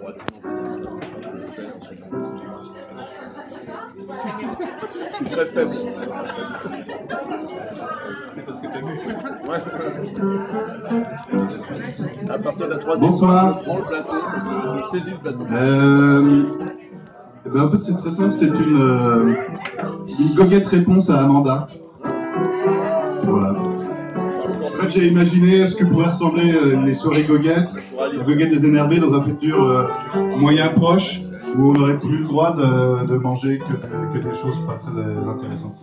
C'est très faible. C'est parce que t'as vu. Ouais. À partir de la troisième Bonsoir. fois, je prends le plateau, je saisis le plateau. En fait, c'est très simple, c'est une goguette réponse à Amanda. Voilà. En fait, j'ai imaginé ce que pourraient ressembler les soirées goguettes, la goguette des énervés dans un futur moyen proche, où on n'aurait plus le droit de manger que des choses pas très intéressantes.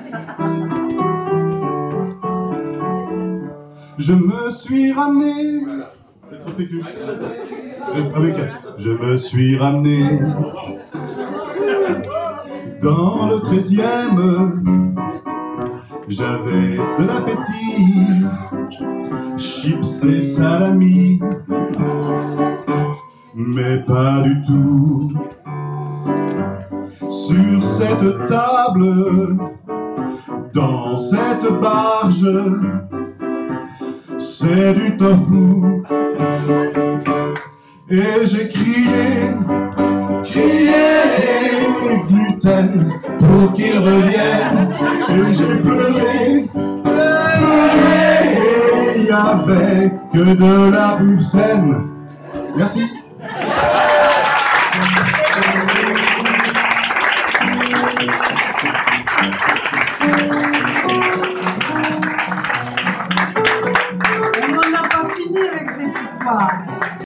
Je me suis ramené. C'est trop aigu. Avec elle. Je me suis ramené dans le 13e. J'avais de l'appétit, chips et salami, mais pas du tout. Sur cette table, dans cette barge, c'est du tofu. Et j'ai crié gluten pour qu'il revienne. Et j'ai pleuré, il n'y avait que de la bouffe saine. Merci. On n'en a pas fini avec cette histoire.